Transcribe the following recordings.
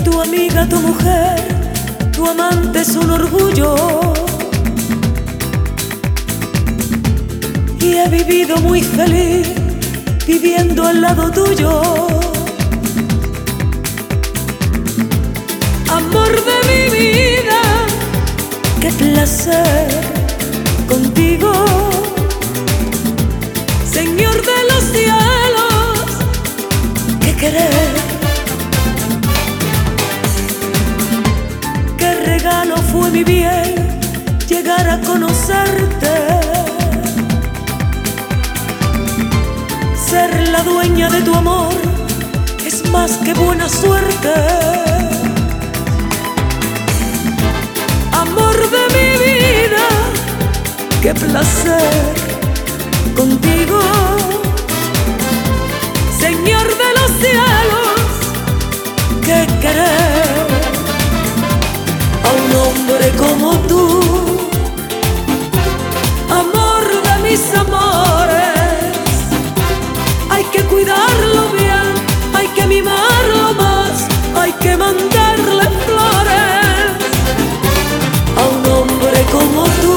Tu amiga, tu mujer, tu amante es un orgullo. Y he vivido muy feliz viviendo al lado tuyo. Amor de mi vida, qué placer contigo. Señor de los cielos, qué querer. Qué regalo fue mi bien llegar a conocerte. Ser la dueña de tu amor es más que buena suerte. Amor de mi vida, qué placer contigo. Señor de los cielos, qué querer a un hombre como tú. Amor de mis amores, hay que cuidarlo bien, hay que mimarlo más, hay que mandarle flores a un hombre como tú.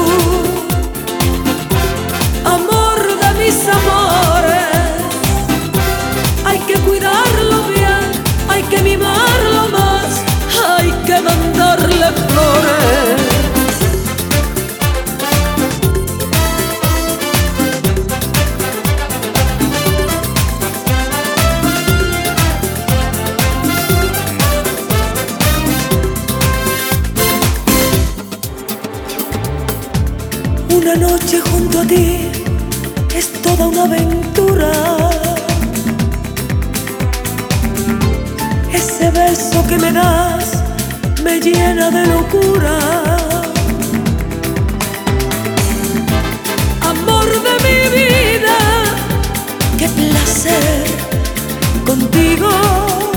Amor de mis amores, hay que cuidarlo bien, hay que mimarlo más, hay que mandarle flores. Una noche junto a ti es toda una aventura. Ese beso que me das me llena de locura. Amor de mi vida, qué placer contigo.